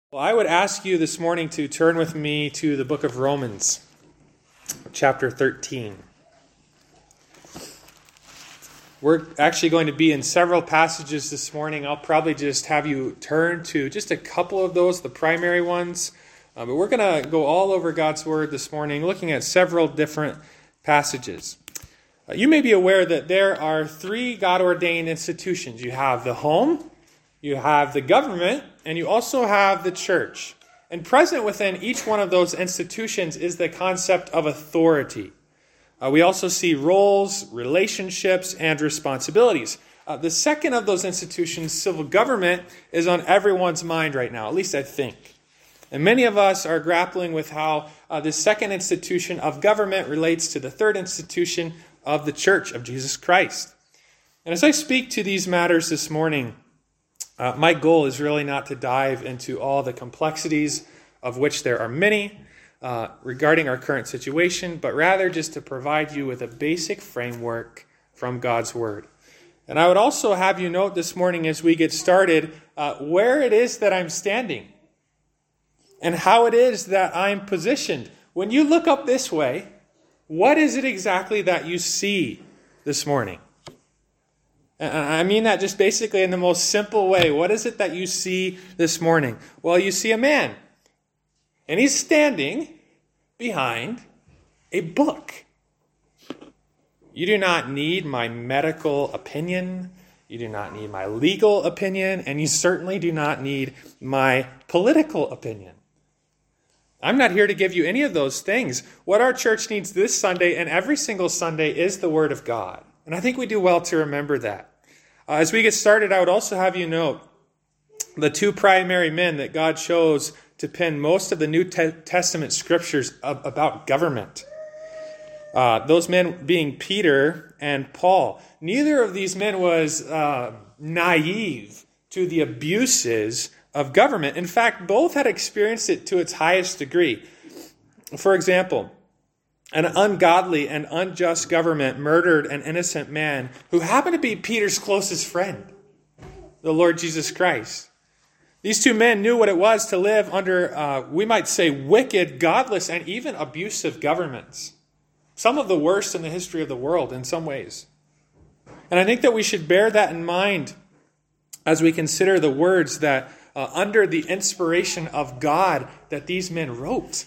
Well, I would ask you this morning to turn with me to the book of Romans, chapter 13. We're actually going to be in several passages this morning. I'll probably just have you turn to just a couple of those, the primary ones. But we're going to go all over God's Word this morning, looking at several different passages. You may be aware that there are three God-ordained institutions. You have the home, you have the government, and you also have the church. And present within each one of those institutions is the concept of authority. We also see roles, relationships, and responsibilities. The second of those institutions, civil government, is on everyone's mind right now, at least I think. And many of us are grappling with how this second institution of government relates to the third institution of the Church of Jesus Christ. And as I speak to these matters this morning, my goal is really not to dive into all the complexities, of which there are many, regarding our current situation, but rather just to provide you with a basic framework from God's Word. And I would also have you note this morning as we get started where it is that I'm standing and how it is that I'm positioned. When you look up this way, what is it exactly that you see this morning? And I mean that just basically in the most simple way. What is it that you see this morning? Well, you see a man, and he's standing behind a book. You do not need my medical opinion. You do not need my legal opinion. And you certainly do not need my political opinion. I'm not here to give you any of those things. What our church needs this Sunday and every single Sunday is the Word of God. And I think we do well to remember that. As we get started, I would also have you note the two primary men that God chose to pen most of the New Testament scriptures about government. Those men being Peter and Paul. Neither of these men was naive to the abuses of government. In fact, both had experienced it to its highest degree. For example, an ungodly and unjust government murdered an innocent man who happened to be Peter's closest friend, the Lord Jesus Christ. These two men knew what it was to live under, we might say, wicked, godless, and even abusive governments. Some of the worst in the history of the world in some ways. And I think that we should bear that in mind as we consider the words that under the inspiration of God that these men wrote.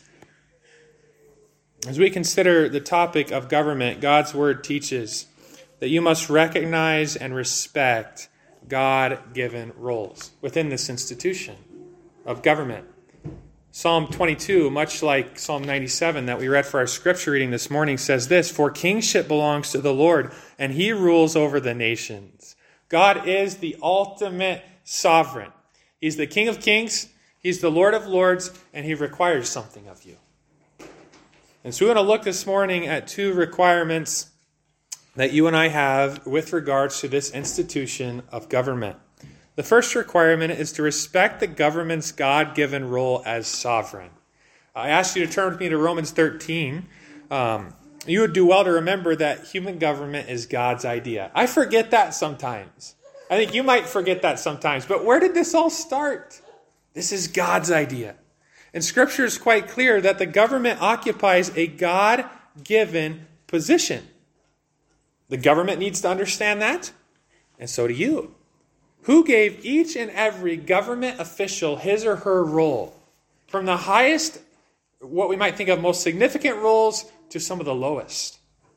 As we consider the topic of government, God's Word teaches that you must recognize and respect God-given roles within this institution of government. Psalm 22, much like Psalm 97 that we read for our scripture reading this morning, says this: "For kingship belongs to the Lord, and He rules over the nations." God is the ultimate sovereign. He's the King of kings, He's the Lord of lords, and He requires something of you. And so we're going to look this morning at two requirements that you and I have with regards to this institution of government. The first requirement is to respect the government's God-given role as sovereign. I asked you to turn with me to Romans 13. You would do well to remember that human government is God's idea. I forget that sometimes. I think you might forget that sometimes. But where did this all start? This is God's idea. And Scripture is quite clear that the government occupies a God-given position. The government needs to understand that, and so do you. Who gave each and every government official his or her role? From the highest, what we might think of most significant roles, to some of the lowest.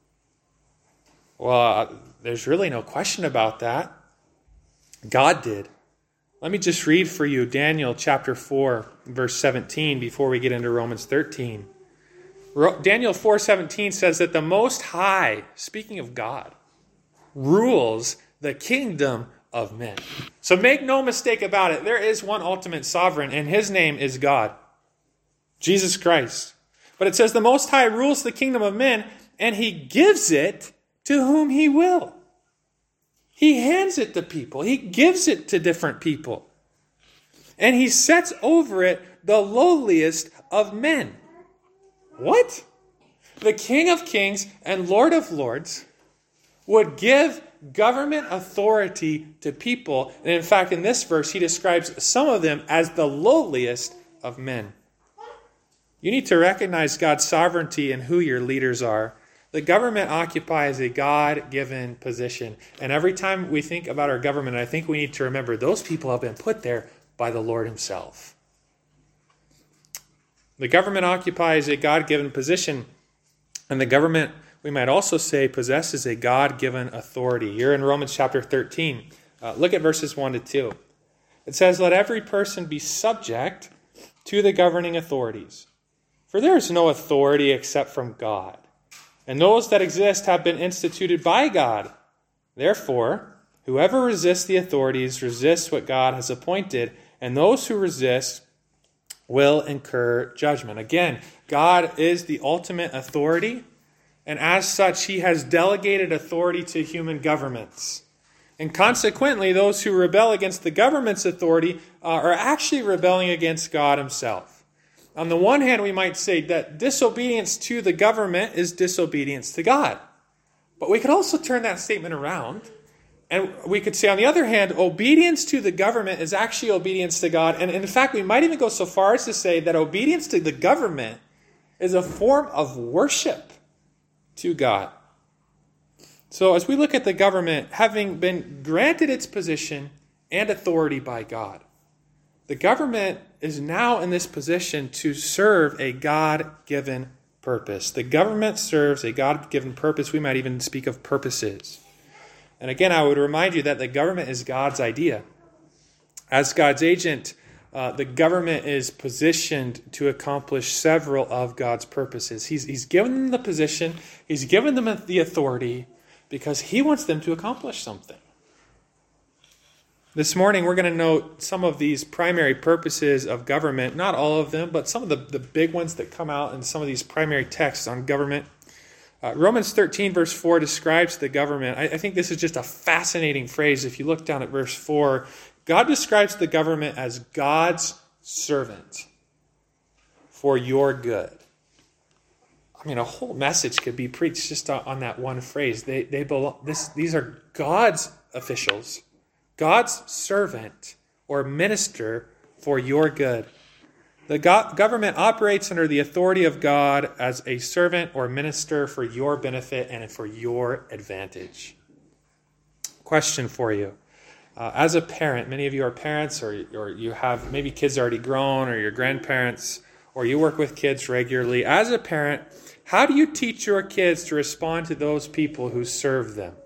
Well, there's really no question about that. God did. Let me just read for you Daniel chapter 4, verse 17, before we get into Romans 13. Daniel 4:17 says that the Most High, speaking of God, rules the kingdom of men. So make no mistake about it. There is one ultimate sovereign, and His name is God, Jesus Christ. But it says the Most High rules the kingdom of men, and He gives it to whom He will. He hands it to people. He gives it to different people. And He sets over it the lowliest of men. What? The King of Kings and Lord of Lords would give government authority to people. And in fact, in this verse, he describes some of them as the lowliest of men. You need to recognize God's sovereignty and who your leaders are. The government occupies a God-given position. And every time we think about our government, I think we need to remember those people have been put there by the Lord himself. The government occupies a God-given position, and the government, we might also say, possesses a God-given authority. You're in Romans chapter 13. Look at verses 1 to 2. It says, "Let every person be subject to the governing authorities. For there is no authority except from God, and those that exist have been instituted by God. Therefore, whoever resists the authorities resists what God has appointed, and those who resist will incur judgment." Again, God is the ultimate authority, and as such, he has delegated authority to human governments. And consequently, those who rebel against the government's authority are actually rebelling against God himself. On the one hand, we might say that disobedience to the government is disobedience to God. But we could also turn that statement around, and we could say, on the other hand, obedience to the government is actually obedience to God. And in fact, we might even go so far as to say that obedience to the government is a form of worship to God. So as we look at the government, having been granted its position and authority by God, the government is now in this position to serve a God-given purpose. The government serves a God-given purpose. We might even speak of purposes. And again, I would remind you that the government is God's idea. As God's agent, the government is positioned to accomplish several of God's purposes. He's given them the position, he's given them the authority, because he wants them to accomplish something. This morning, we're going to note some of these primary purposes of government. Not all of them, but some of the big ones that come out in some of these primary texts on government. Romans 13, verse 4 describes the government. I think this is just a fascinating phrase. If you look down at verse 4, God describes the government as God's servant for your good. I mean, a whole message could be preached just on that one phrase. They belong. These are God's officials, God's servant or minister for your good. The government operates under the authority of God as a servant or minister for your benefit and for your advantage. Question for you. As a parent, many of you are parents, or you have maybe kids already grown, or your grandparents, or you work with kids regularly. As a parent, how do you teach your kids to respond to those people who serve them?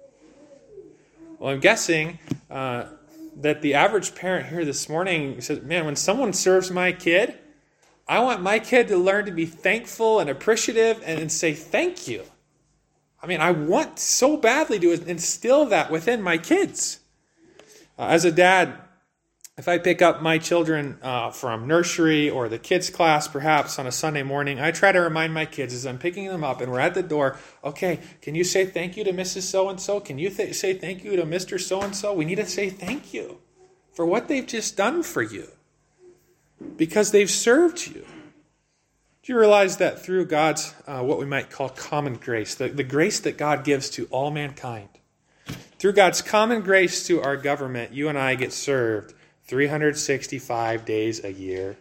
Well, I'm guessing that the average parent here this morning says, man, when someone serves my kid, I want my kid to learn to be thankful and appreciative and say thank you. I mean, I want so badly to instill that within my kids. As a dad, if I pick up my children from nursery or the kids' class perhaps on a Sunday morning, I try to remind my kids as I'm picking them up and we're at the door, okay, can you say thank you to Mrs. So-and-so? Can you say thank you to Mr. So-and-so? We need to say thank you for what they've just done for you because they've served you. Do you realize that through God's, what we might call common grace, the grace that God gives to all mankind, through God's common grace to our government, you and I get served 365 days a year.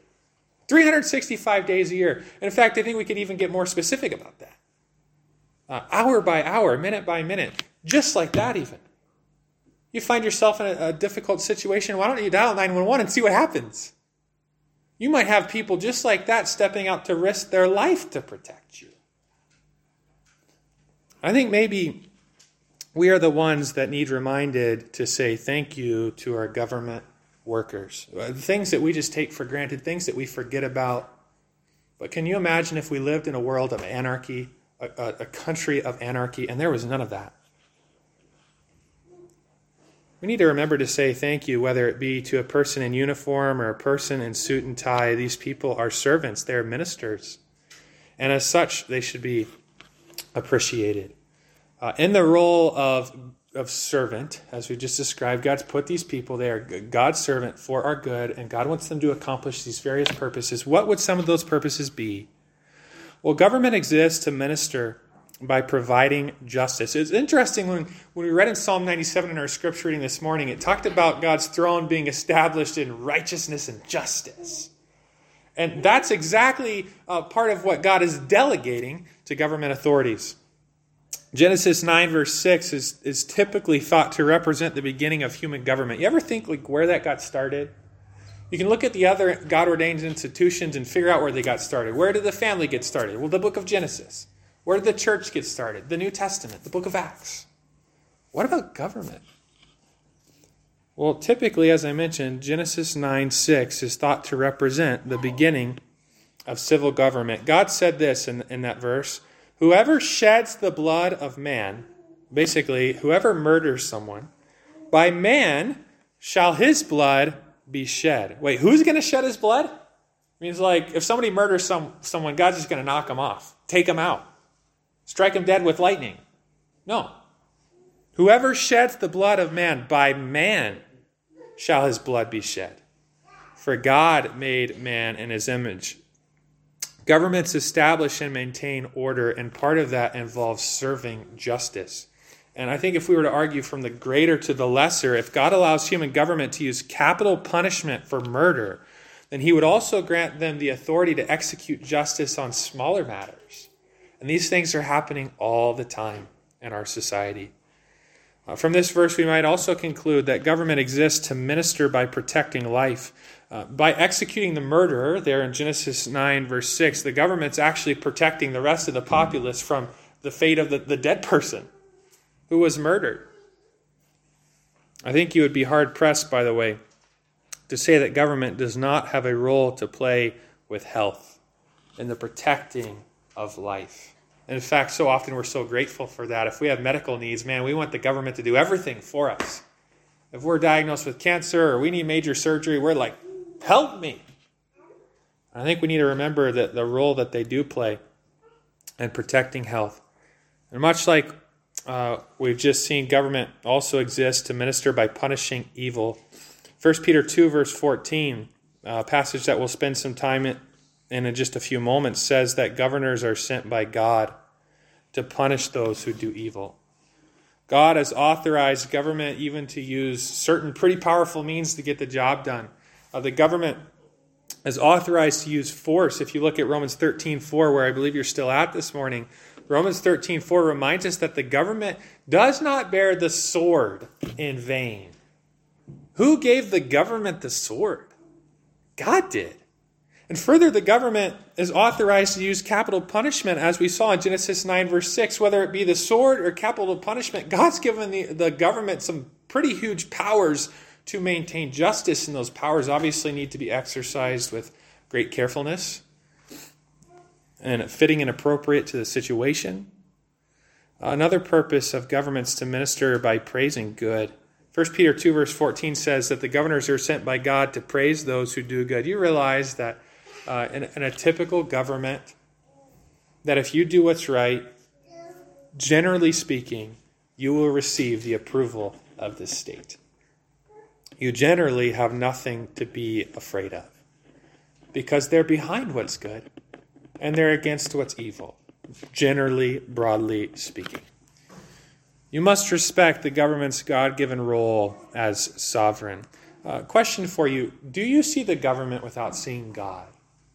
365 days a year. And in fact, I think we could even get more specific about that. Hour by hour, minute by minute. Just like that even. You find yourself in a difficult situation, why don't you dial 911 and see what happens? You might have people just like that stepping out to risk their life to protect you. I think maybe we are the ones that need reminded to say thank you to our government workers. Things that we just take for granted, things that we forget about. But can you imagine if we lived in a world of anarchy, a country of anarchy, and there was none of that? We need to remember to say thank you, whether it be to a person in uniform or a person in suit and tie. These people are servants. They're ministers. And as such, they should be appreciated. In the role of servant, as we just described, God's put these people there, God's servant for our good, and God wants them to accomplish these various purposes. What would some of those purposes be? Well, government exists to minister by providing justice. It's interesting when we read in Psalm 97 in our scripture reading this morning, it talked about God's throne being established in righteousness and justice. And that's exactly part of what God is delegating to government authorities. Genesis 9 verse 6 is typically thought to represent the beginning of human government. You ever think where that got started? You can look at the other God-ordained institutions and figure out where they got started. Where did the family get started? Well, the book of Genesis. Where did the church get started? The New Testament, the book of Acts. What about government? Well, typically, as I mentioned, Genesis 9:6 is thought to represent the beginning of civil government. God said this in that verse, whoever sheds the blood of man, basically, whoever murders someone, by man shall his blood be shed. Wait, who's going to shed his blood? It means if somebody murders someone, God's just going to knock them off, take them out. Strike him dead with lightning. No. Whoever sheds the blood of man, by man shall his blood be shed. For God made man in his image. Governments establish and maintain order, and part of that involves serving justice. And I think if we were to argue from the greater to the lesser, if God allows human government to use capital punishment for murder, then he would also grant them the authority to execute justice on smaller matters. And these things are happening all the time in our society. From this verse, we might also conclude that government exists to minister by protecting life. By executing the murderer, there in Genesis 9, verse 6, the government's actually protecting the rest of the populace from the fate of the dead person who was murdered. I think you would be hard-pressed, by the way, to say that government does not have a role to play with health in the protecting of life. And in fact, so often we're so grateful for that. If we have medical needs, man, we want the government to do everything for us. If we're diagnosed with cancer or we need major surgery, we're like, help me. I think we need to remember that the role that they do play in protecting health. And much like we've just seen, government also exists to minister by punishing evil. 1 Peter 2, verse 14, a passage that we'll spend some time in just a few moments, says that governors are sent by God to punish those who do evil. God has authorized government even to use certain pretty powerful means to get the job done. The government is authorized to use force. If you look at Romans 13:4, where I believe you're still at this morning, Romans 13:4 reminds us that the government does not bear the sword in vain. Who gave the government the sword? God did. And further, the government is authorized to use capital punishment, as we saw in Genesis 9, verse 6. Whether it be the sword or capital punishment, God's given the government some pretty huge powers to maintain justice, and those powers obviously need to be exercised with great carefulness and fitting and appropriate to the situation. Another purpose of governments to minister by praising good. 1 Peter 2, verse 14 says that the governors are sent by God to praise those who do good. You realize that in a typical government, that if you do what's right, generally speaking, you will receive the approval of the state. You generally have nothing to be afraid of because they're behind what's good and they're against what's evil, generally, broadly speaking. You must respect the government's God-given role as sovereign. Question for you, do you see the government without seeing God?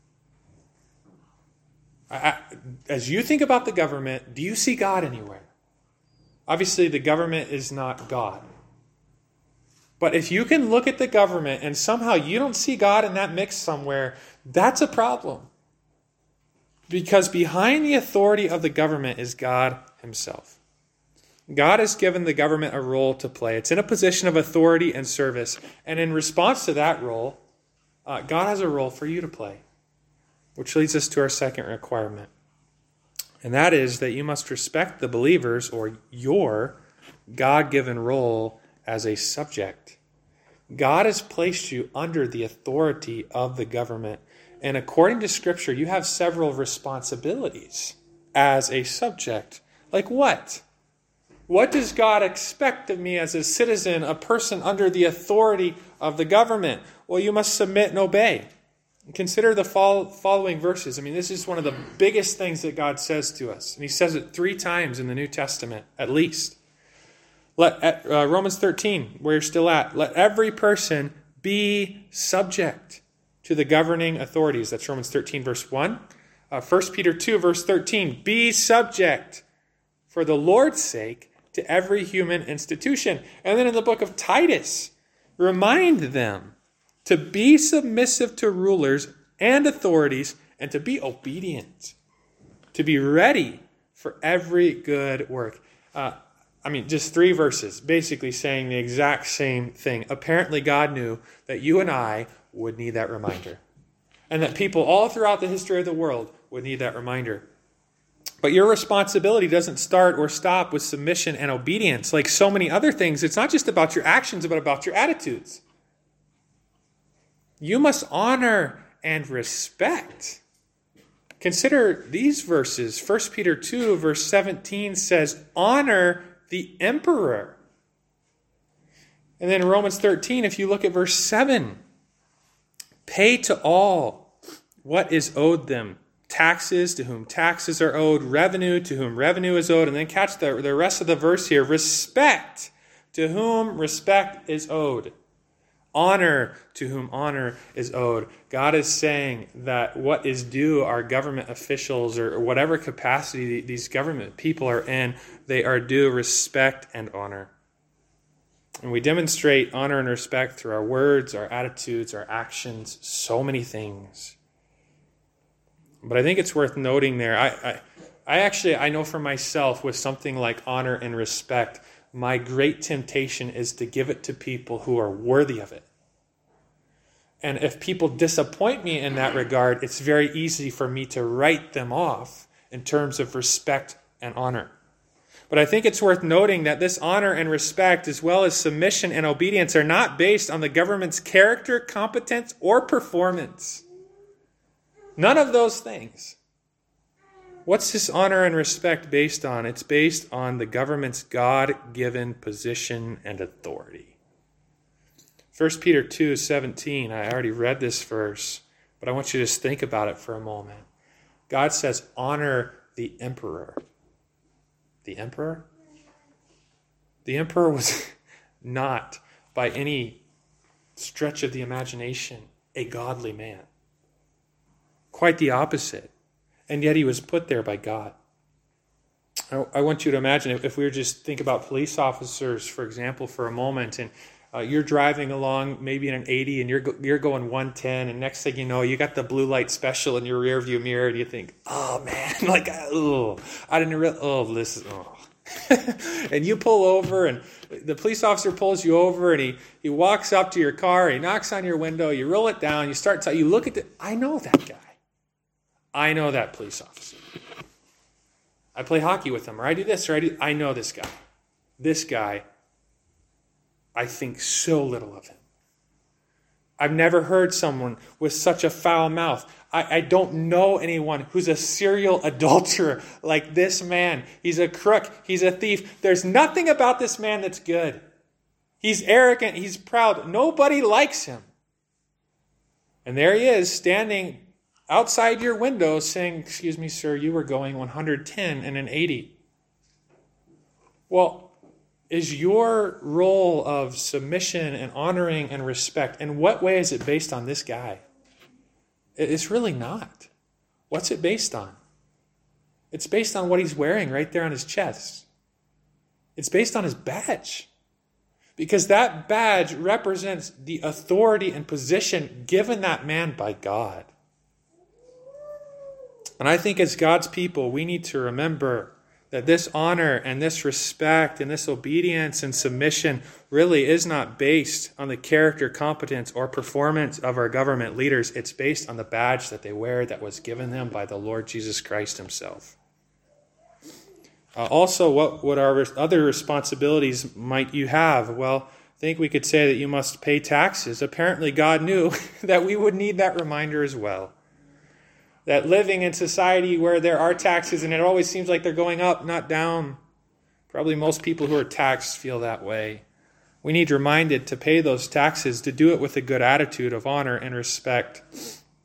As you think about the government, do you see God anywhere? Obviously, the government is not God. But if you can look at the government and somehow you don't see God in that mix somewhere, that's a problem. Because behind the authority of the government is God himself. God has given the government a role to play. It's in a position of authority and service. And in response to that role, God has a role for you to play. Which leads us to our second requirement. And that is that you must respect the believer's or your God-given role as a subject. God has placed you under the authority of the government. And according to Scripture, you have several responsibilities as a subject. Like what? What does God expect of me as a citizen, a person under the authority of the government? Well, you must submit and obey. Consider the following verses. I mean, this is one of the biggest things that God says to us. And he says it 3 times in the New Testament, at least. Romans 13, where you're still at. Let every person be subject to the governing authorities. That's Romans 13, verse 1. 1 Peter 2, verse 13. Be subject for the Lord's sake to every human institution. And then in the book of Titus, remind them to be submissive to rulers and authorities and to be obedient, to be ready for every good work. Just 3 verses, basically saying the exact same thing. Apparently, God knew that you and I would need that reminder, and that people all throughout the history of the world would need that reminder. But your responsibility doesn't start or stop with submission and obedience. Like so many other things, it's not just about your actions, but about your attitudes. You must honor and respect. Consider these verses. 1 Peter 2, verse 17 says, honor the emperor. And then Romans 13, if you look at verse 7, pay to all what is owed them. Taxes, to whom taxes are owed. Revenue, to whom revenue is owed. And then catch the rest of the verse here. Respect, to whom respect is owed. Honor, to whom honor is owed. God is saying that what is due our government officials or whatever capacity these government people are in, they are due respect and honor. And we demonstrate honor and respect through our words, our attitudes, our actions, so many things. But I think it's worth noting there, I know for myself with something like honor and respect, my great temptation is to give it to people who are worthy of it. And if people disappoint me in that regard, it's very easy for me to write them off in terms of respect and honor. But I think it's worth noting that this honor and respect, as well as submission and obedience, are not based on the government's character, competence, or performance. None of those things. What's this honor and respect based on? It's based on the government's God-given position and authority. 1 Peter 2:17, I already read this verse, but I want you to just think about it for a moment. God says, honor the emperor. The emperor? The emperor was not, by any stretch of the imagination, a godly man. Quite the opposite. And yet he was put there by God. I want you to imagine if we were just think about police officers, for example, for a moment, and you're driving along maybe in an 80 and you're going 110, and next thing you know, you got the blue light special in your rear view mirror, and you think, oh man, and you pull over, and the police officer pulls you over, and he walks up to your car, he knocks on your window, you roll it down, you look at I know that guy. I know that police officer. I play hockey with him, or I do this, or I know this guy. This guy, I think so little of him. I've never heard someone with such a foul mouth. I don't know anyone who's a serial adulterer like this man. He's a crook. He's a thief. There's nothing about this man that's good. He's arrogant. He's proud. Nobody likes him. And there he is, standing outside your window saying, excuse me, sir, you were going 110 in an 80. Well, is your role of submission and honoring and respect, in what way is it based on this guy? It's really not. What's it based on? It's based on what he's wearing right there on his chest. It's based on his badge. Because that badge represents the authority and position given that man by God. And I think as God's people, we need to remember that this honor and this respect and this obedience and submission really is not based on the character, competence, or performance of our government leaders. It's based on the badge that they wear that was given them by the Lord Jesus Christ himself. Also, what are other responsibilities might you have? Well, I think we could say that you must pay taxes. Apparently, God knew that we would need that reminder as well. That living in society where there are taxes and it always seems like they're going up, not down. Probably most people who are taxed feel that way. We need reminded to pay those taxes, to do it with a good attitude of honor and respect.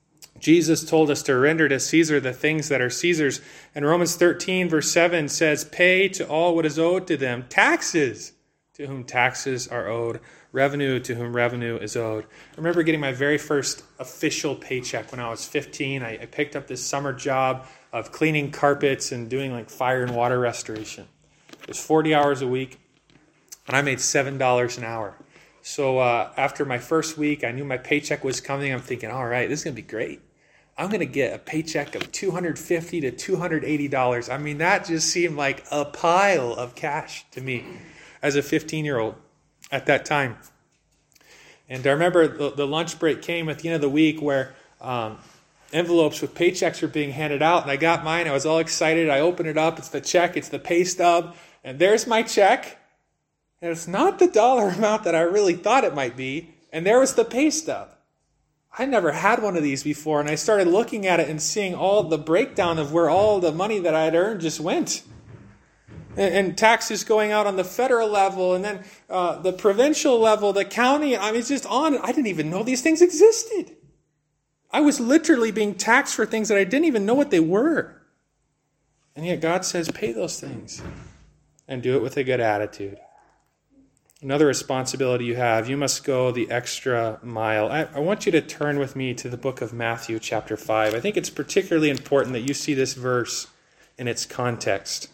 Jesus told us to render to Caesar the things that are Caesar's. And Romans 13, verse 7 says, pay to all what is owed to them. Taxes to whom taxes are owed. Revenue to whom revenue is owed. I remember getting my very first official paycheck when I was 15. I picked up this summer job of cleaning carpets and doing like fire and water restoration. It was 40 hours a week, and I made $7 an hour. So after my first week, I knew my paycheck was coming. I'm thinking, all right, this is going to be great. I'm going to get a paycheck of $250 to $280. I mean, that just seemed like a pile of cash to me as a 15-year-old at that time. And I remember the lunch break came at the end of the week where envelopes with paychecks were being handed out, and I got mine. I was all excited. I opened it up. It's the check. It's the pay stub. And there's my check. And it's not the dollar amount that I really thought it might be. And there was the pay stub. I never had one of these before, and I started looking at it and seeing all the breakdown of where all the money that I had earned just went. And taxes going out on the federal level, and then the provincial level, the county. I mean, it's just on. I didn't even know these things existed. I was literally being taxed for things that I didn't even know what they were. And yet God says, pay those things and do it with a good attitude. Another responsibility you have, you must go the extra mile. I want you to turn with me to the book of Matthew chapter 5. I think it's particularly important that you see this verse in its context.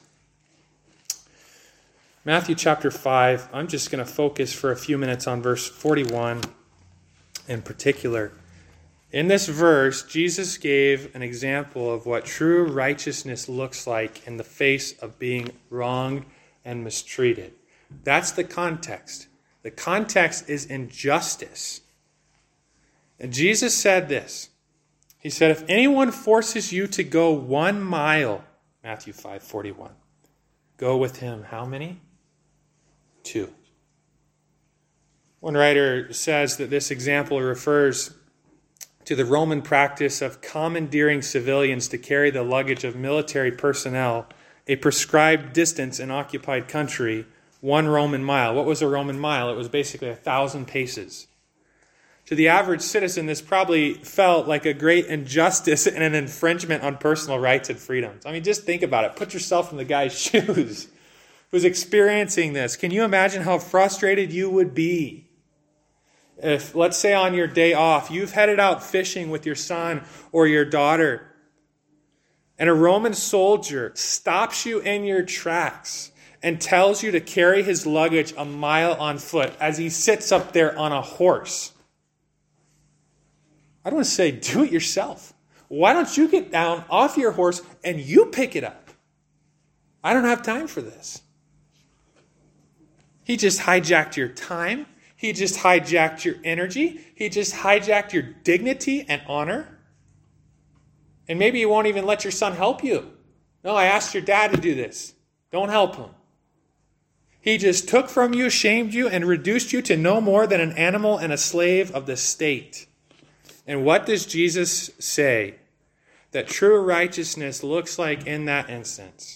Matthew chapter 5, I'm just going to focus for a few minutes on verse 41 in particular. In this verse, Jesus gave an example of what true righteousness looks like in the face of being wronged and mistreated. That's the context. The context is injustice. And Jesus said this. He said, if anyone forces you to go 1 mile, Matthew 5:41, go with him how many? 2. One writer says that this example refers to the Roman practice of commandeering civilians to carry the luggage of military personnel a prescribed distance in occupied country, 1 Roman mile. What was a Roman mile? It was basically 1,000 paces. To the average citizen, this probably felt like a great injustice and an infringement on personal rights and freedoms. I mean, just think about it. Put yourself in the guy's shoes who's experiencing this. Can you imagine how frustrated you would be if, let's say on your day off, you've headed out fishing with your son or your daughter, and a Roman soldier stops you in your tracks and tells you to carry his luggage 1 mile on foot as he sits up there on a horse? I don't want to say do it yourself. Why don't you get down off your horse and you pick it up? I don't have time for this. He just hijacked your time. He just hijacked your energy. He just hijacked your dignity and honor. And maybe you won't even let your son help you. No, I asked your dad to do this. Don't help him. He just took from you, shamed you, and reduced you to no more than an animal and a slave of the state. And what does Jesus say that true righteousness looks like in that instance?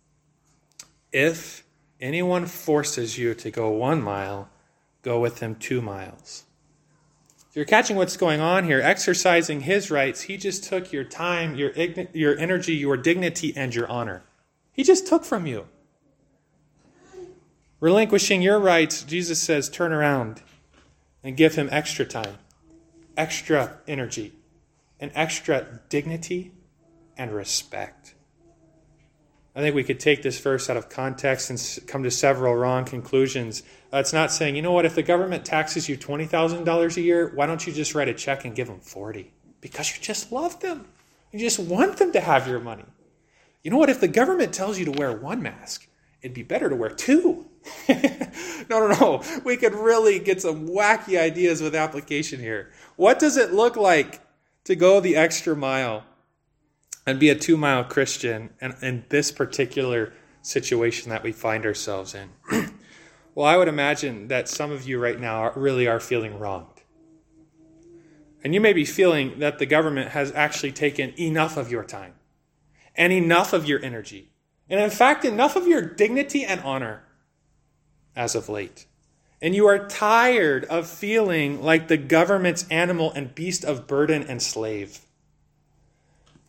If anyone forces you to go 1 mile, go with him 2 miles. If you're catching what's going on here, exercising his rights, he just took your time, your energy, your dignity, and your honor. He just took from you. Relinquishing your rights, Jesus says, turn around and give him extra time, extra energy, and extra dignity and respect. I think we could take this verse out of context and come to several wrong conclusions. It's not saying, you know what, if the government taxes you $20,000 a year, why don't you just write a check and give them $40,000? Because you just love them. You just want them to have your money. You know what, if the government tells you to wear 1 mask, it'd be better to wear 2. No. We could really get some wacky ideas with application here. What does it look like to go the extra mile and be a 2-mile Christian in this particular situation that we find ourselves in? Well, I would imagine that some of you right now really are feeling wronged. And you may be feeling that the government has actually taken enough of your time and enough of your energy, and in fact, enough of your dignity and honor as of late. And you are tired of feeling like the government's animal and beast of burden and slave.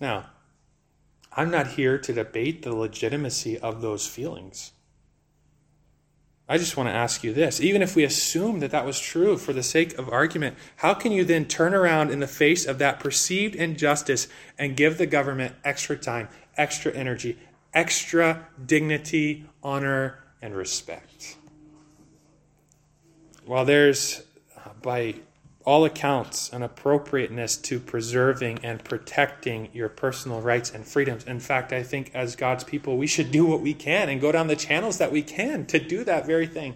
Now, I'm not here to debate the legitimacy of those feelings. I just want to ask you this. Even if we assume that that was true for the sake of argument, how can you then turn around in the face of that perceived injustice and give the government extra time, extra energy, extra dignity, honor, and respect? While there's, by all accounts, an appropriateness to preserving and protecting your personal rights and freedoms. In fact, I think as God's people, we should do what we can and go down the channels that we can to do that very thing.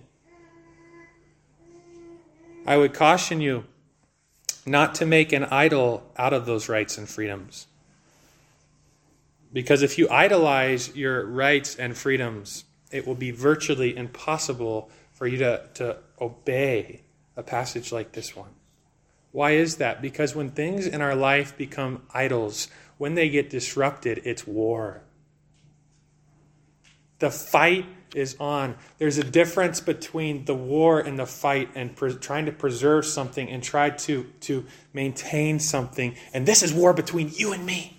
I would caution you not to make an idol out of those rights and freedoms. Because if you idolize your rights and freedoms, it will be virtually impossible for you to obey a passage like this one. Why is that? Because when things in our life become idols, when they get disrupted, it's war. The fight is on. There's a difference between the war and the fight and trying to preserve something and try to maintain something. And this is war between you and me.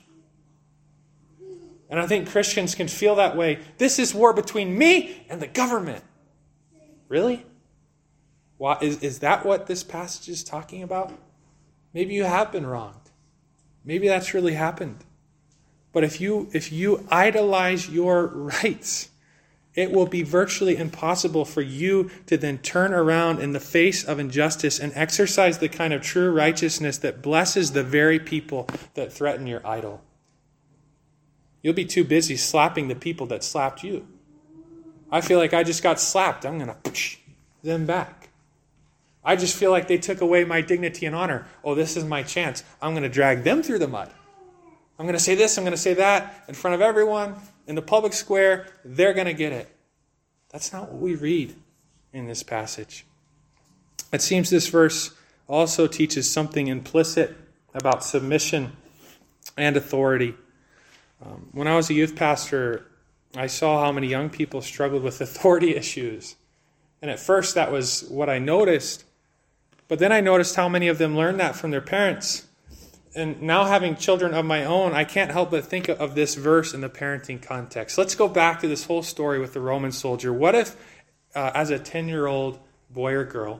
And I think Christians can feel that way. This is war between me and the government. Really? Why, is that what this passage is talking about? Maybe you have been wronged. Maybe that's really happened. But if you idolize your rights, it will be virtually impossible for you to then turn around in the face of injustice and exercise the kind of true righteousness that blesses the very people that threaten your idol. You'll be too busy slapping the people that slapped you. I feel like I just got slapped. I'm going to push them back. I just feel like they took away my dignity and honor. Oh, this is my chance. I'm going to drag them through the mud. I'm going to say this, I'm going to say that in front of everyone in the public square. They're going to get it. That's not what we read in this passage. It seems this verse also teaches something implicit about submission and authority. When I was a youth pastor, I saw how many young people struggled with authority issues. And at first that was what I noticed. But then I noticed how many of them learned that from their parents. And now having children of my own, I can't help but think of this verse in the parenting context. Let's go back to this whole story with the Roman soldier. What if, as a 10-year-old boy or girl,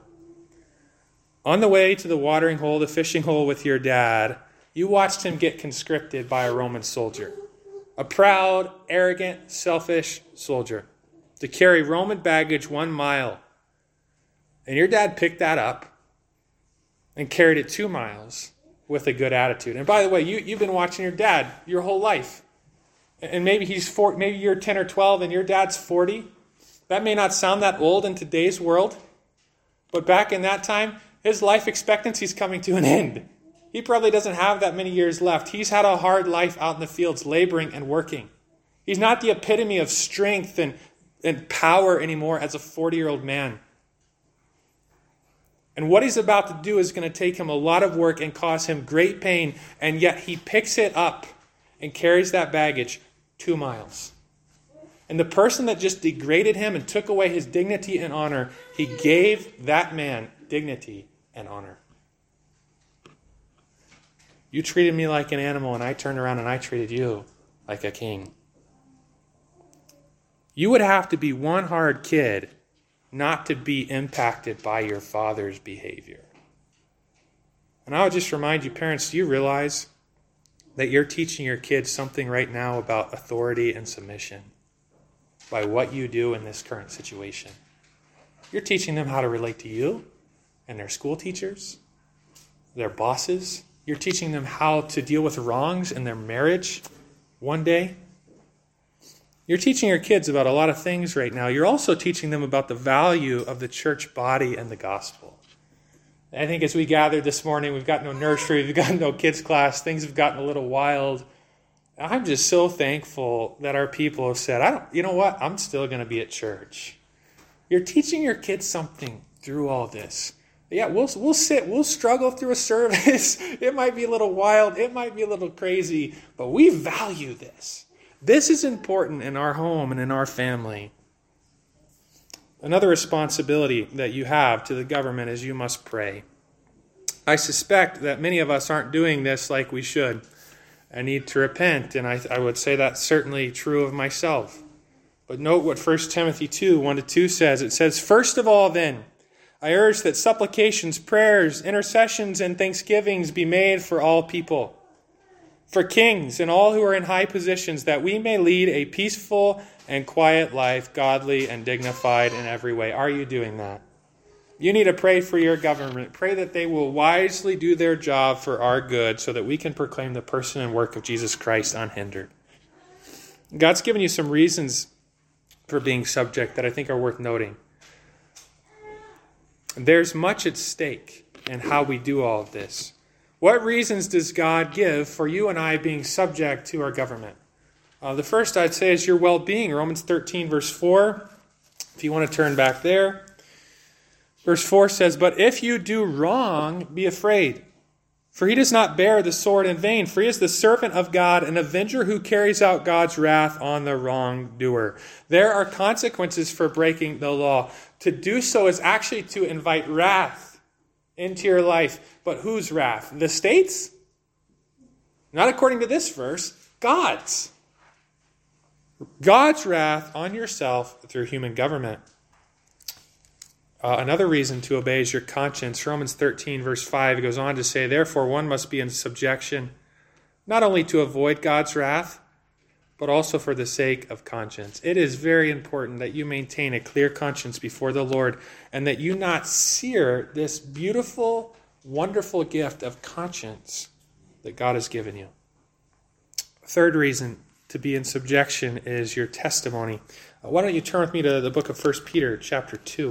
on the way to the watering hole, the fishing hole with your dad, you watched him get conscripted by a Roman soldier? A proud, arrogant, selfish soldier to carry Roman baggage 1 mile. And your dad picked that up and carried it 2 miles with a good attitude. And by the way, you've been watching your dad your whole life. And maybe maybe you're 10 or 12 and your dad's 40. That may not sound that old in today's world. But back in that time, his life expectancy is coming to an end. He probably doesn't have that many years left. He's had a hard life out in the fields, laboring and working. He's not the epitome of strength and power anymore as a 40-year-old man. And what he's about to do is going to take him a lot of work and cause him great pain, and yet he picks it up and carries that baggage 2 miles. And the person that just degraded him and took away his dignity and honor, he gave that man dignity and honor. You treated me like an animal, and I turned around and I treated you like a king. You would have to be one hard kid not to be impacted by your father's behavior. And I would just remind you, parents, do you realize that you're teaching your kids something right now about authority and submission by what you do in this current situation? You're teaching them how to relate to you and their school teachers, their bosses. You're teaching them how to deal with wrongs in their marriage one day. You're teaching your kids about a lot of things right now. You're also teaching them about the value of the church body and the gospel. I think as we gathered this morning, we've got no nursery, we've got no kids class, things have gotten a little wild. I'm just so thankful that our people have said, you know what, I'm still going to be at church. You're teaching your kids something through all this. Yeah, we'll struggle through a service. It might be a little wild, it might be a little crazy, but we value this. This is important in our home and in our family. Another responsibility that you have to the government is you must pray. I suspect that many of us aren't doing this like we should. I need to repent, and I would say that's certainly true of myself. But note what 1 Timothy 2, 1-2 says. It says, "First of all, then, I urge that supplications, prayers, intercessions, and thanksgivings be made for all people, for kings and all who are in high positions, that we may lead a peaceful and quiet life, godly and dignified in every way." Are you doing that? You need to pray for your government. Pray that they will wisely do their job for our good so that we can proclaim the person and work of Jesus Christ unhindered. God's given you some reasons for being subject that I think are worth noting. There's much at stake in how we do all of this. What reasons does God give for you and I being subject to our government? The first I'd say is your well-being. Romans 13, verse 4. If you want to turn back there. Verse 4 says, "But if you do wrong, be afraid. For he does not bear the sword in vain. For he is the servant of God, an avenger who carries out God's wrath on the wrongdoer." There are consequences for breaking the law. To do so is actually to invite wrath into your life. But whose wrath? The state's? Not according to this verse. God's. God's wrath on yourself through human government. Another reason to obey is your conscience. Romans 13, verse 5 goes on to say, "Therefore one must be in subjection, not only to avoid God's wrath, but also for the sake of conscience." It is very important that you maintain a clear conscience before the Lord and that you not sear this beautiful, wonderful gift of conscience that God has given you. Third reason to be in subjection is your testimony. Why don't you turn with me to the book of 1 Peter chapter 2.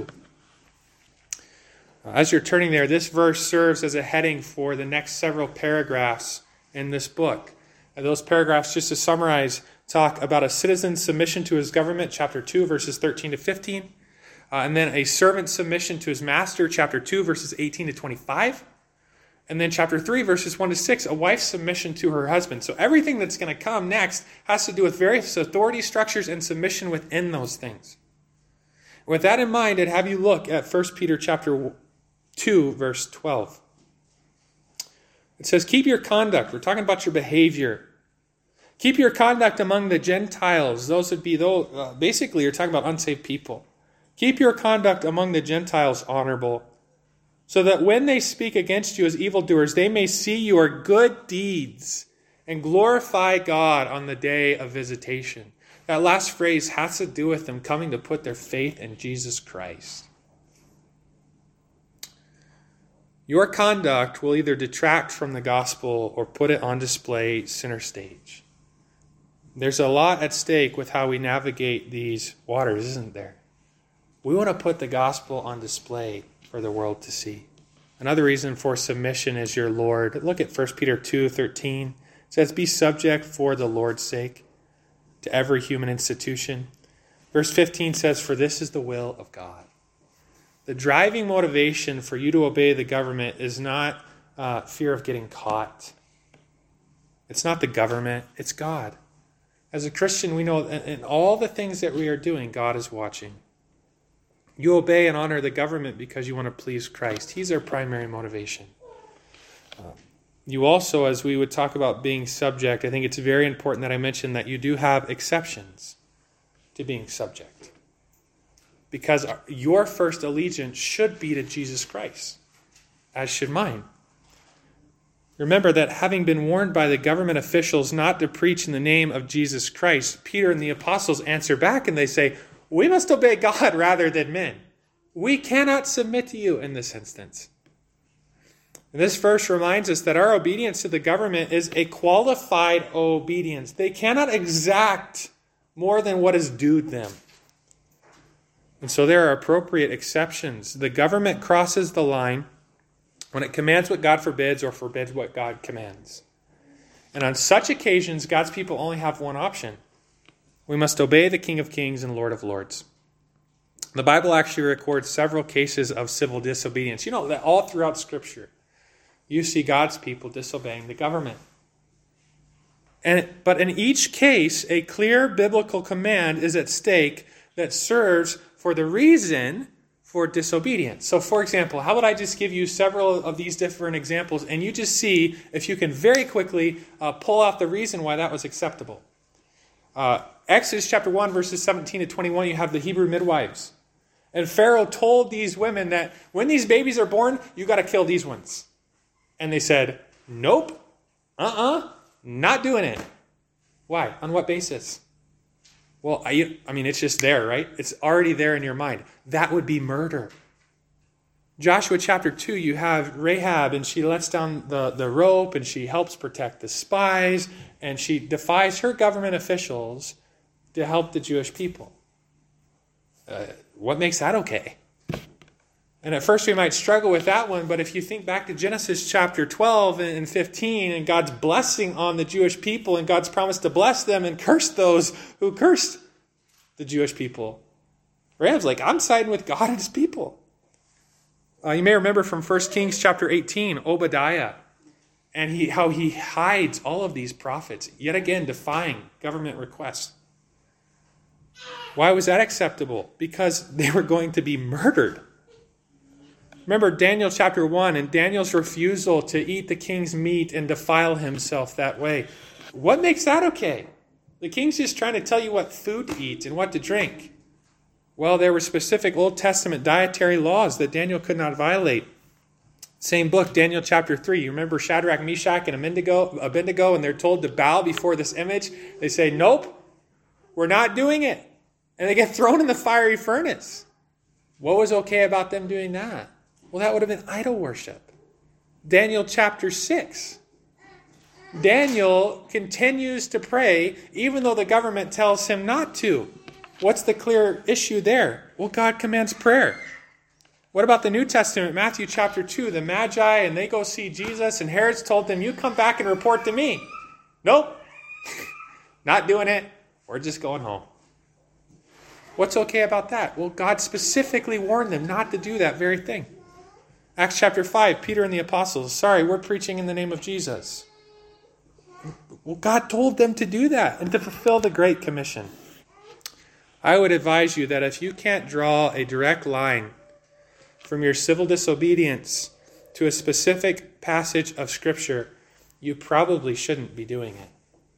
As you're turning there, this verse serves as a heading for the next several paragraphs in this book. And those paragraphs, just to summarize, talk about a citizen's submission to his government, chapter 2, verses 13 to 15. And then a servant's submission to his master, chapter 2, verses 18 to 25. And then chapter 3, verses 1 to 6, a wife's submission to her husband. So everything that's going to come next has to do with various authority structures and submission within those things. With that in mind, I'd have you look at 1 Peter chapter 2, verse 12. It says, "Keep your conduct." We're talking about your behavior. "Keep your conduct among the Gentiles." Those would be, basically, you're talking about unsaved people. "Keep your conduct among the Gentiles honorable, so that when they speak against you as evildoers, they may see your good deeds and glorify God on the day of visitation." That last phrase has to do with them coming to put their faith in Jesus Christ. Your conduct will either detract from the gospel or put it on display center stage. There's a lot at stake with how we navigate these waters, isn't there? We want to put the gospel on display for the world to see. Another reason for submission is your Lord. Look at 1 Peter 2:13. It says, "Be subject for the Lord's sake to every human institution." Verse 15 says, "For this is the will of God." The driving motivation for you to obey the government is not fear of getting caught. It's not the government, it's God. As a Christian, we know in all the things that we are doing, God is watching. You obey and honor the government because you want to please Christ. He's our primary motivation. You also, as we would talk about being subject, I think it's very important that I mention that you do have exceptions to being subject. Because your first allegiance should be to Jesus Christ, as should mine. Remember that having been warned by the government officials not to preach in the name of Jesus Christ, Peter and the apostles answer back and they say, "We must obey God rather than men. We cannot submit to you in this instance." And this verse reminds us that our obedience to the government is a qualified obedience. They cannot exact more than what is due them. And so there are appropriate exceptions. The government crosses the line when it commands what God forbids or forbids what God commands. And on such occasions, God's people only have one option. We must obey the King of Kings and Lord of Lords. The Bible actually records several cases of civil disobedience. You know that all throughout Scripture, you see God's people disobeying the government. But in each case, a clear biblical command is at stake that serves for the reason for disobedience. So, for example, how about I just give you several of these different examples, and you just see if you can very quickly pull out the reason why that was acceptable. Exodus chapter 1, verses 17 to 21, you have the Hebrew midwives. And Pharaoh told these women that when these babies are born, you got to kill these ones. And they said, nope, not doing it. Why? On what basis? Well, I mean, it's just there, right? It's already there in your mind. That would be murder. Joshua chapter 2, you have Rahab, and she lets down the rope, and she helps protect the spies, and she defies her government officials to help the Jewish people. What makes that okay? And at first we might struggle with that one, but if you think back to Genesis chapter 12 and 15 and God's blessing on the Jewish people and God's promise to bless them and curse those who cursed the Jewish people, Rahab's like, I'm siding with God and his people. You may remember from 1 Kings chapter 18, Obadiah, and how he hides all of these prophets, yet again defying government requests. Why was that acceptable? Because they were going to be murdered. Remember Daniel chapter 1 and Daniel's refusal to eat the king's meat and defile himself that way. What makes that okay? The king's just trying to tell you what food to eat and what to drink. Well, there were specific Old Testament dietary laws that Daniel could not violate. Same book, Daniel chapter 3. You remember Shadrach, Meshach, and Abednego, and they're told to bow before this image. They say, nope, we're not doing it. And they get thrown in the fiery furnace. What was okay about them doing that? Well, that would have been idol worship. Daniel chapter 6. Daniel continues to pray even though the government tells him not to. What's the clear issue there? Well, God commands prayer. What about the New Testament? Matthew chapter 2, the Magi, and they go see Jesus, and Herod's told them, you come back and report to me. Nope. Not doing it. We're just going home. What's okay about that? Well, God specifically warned them not to do that very thing. Acts chapter 5, Peter and the apostles. Sorry, we're preaching in the name of Jesus. Well, God told them to do that and to fulfill the Great Commission. I would advise you that if you can't draw a direct line from your civil disobedience to a specific passage of Scripture, you probably shouldn't be doing it.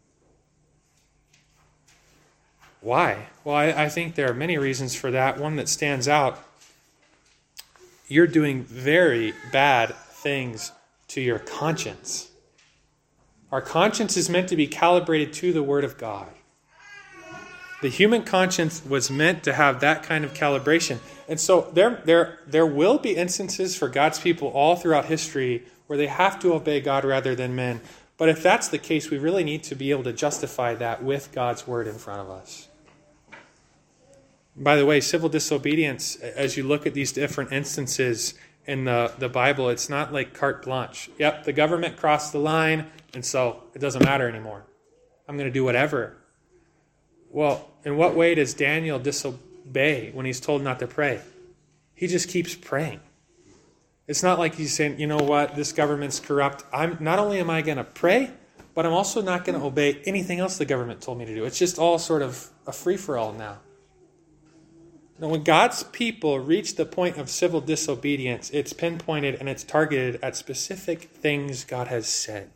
Why? Well, I think there are many reasons for that. One that stands out, you're doing very bad things to your conscience. Our conscience is meant to be calibrated to the Word of God. The human conscience was meant to have that kind of calibration. And so there will be instances for God's people all throughout history where they have to obey God rather than men. But if that's the case, we really need to be able to justify that with God's Word in front of us. By the way, civil disobedience, as you look at these different instances in the Bible, it's not like carte blanche. Yep, the government crossed the line, and so it doesn't matter anymore. I'm going to do whatever. Well, in what way does Daniel disobey when he's told not to pray? He just keeps praying. It's not like he's saying, you know what, this government's corrupt. Not only am I going to pray, but I'm also not going to obey anything else the government told me to do. It's just all sort of a free-for-all now. Now, when God's people reach the point of civil disobedience, it's pinpointed and it's targeted at specific things God has said.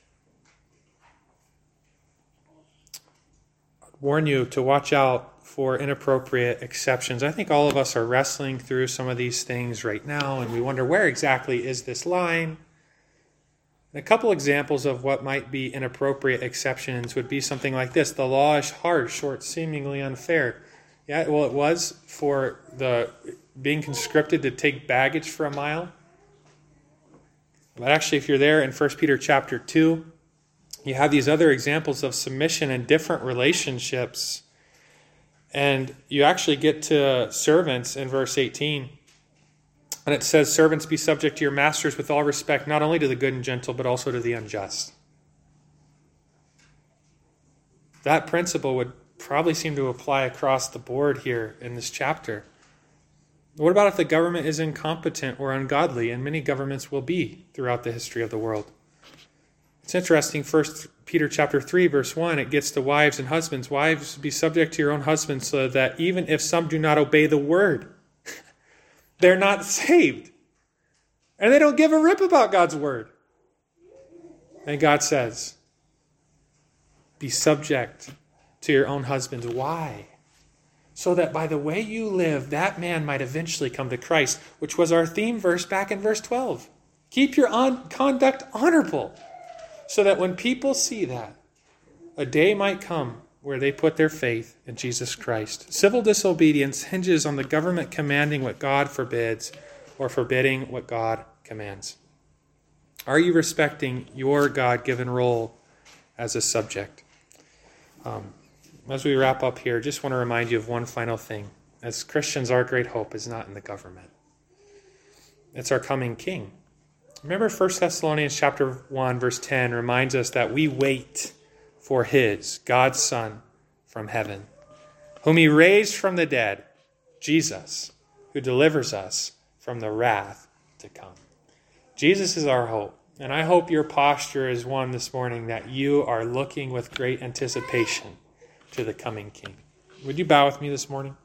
I warn you to watch out for inappropriate exceptions. I think all of us are wrestling through some of these things right now, and we wonder, where exactly is this line? And a couple examples of what might be inappropriate exceptions would be something like this. The law is harsh or it's seemingly unfair. Yeah, well, it was for the being conscripted to take baggage for a mile. But actually, if you're there in 1 Peter chapter 2, you have these other examples of submission in different relationships. And you actually get to servants in verse 18. And it says, servants, be subject to your masters with all respect, not only to the good and gentle, but also to the unjust. That principle would probably seem to apply across the board here in this chapter. What about if the government is incompetent or ungodly? And many governments will be throughout the history of the world. It's interesting, 1 Peter chapter 3, verse 1, it gets to wives and husbands. Wives, be subject to your own husbands, so that even if some do not obey the word, they're not saved. And they don't give a rip about God's word. And God says, be subject to your own husbands. Why? So that by the way you live, that man might eventually come to Christ, which was our theme verse back in verse 12. Keep your conduct honorable, so that when people see that, a day might come where they put their faith in Jesus Christ. Civil disobedience hinges on the government commanding what God forbids or forbidding what God commands. Are you respecting your God-given role as a subject? As we wrap up here, just want to remind you of one final thing. As Christians, our great hope is not in the government. It's our coming King. Remember 1 Thessalonians chapter 1, verse 10 reminds us that we wait for his, God's Son, from heaven, whom he raised from the dead, Jesus, who delivers us from the wrath to come. Jesus is our hope, and I hope your posture is one this morning that you are looking with great anticipation to the coming King. Would you bow with me this morning?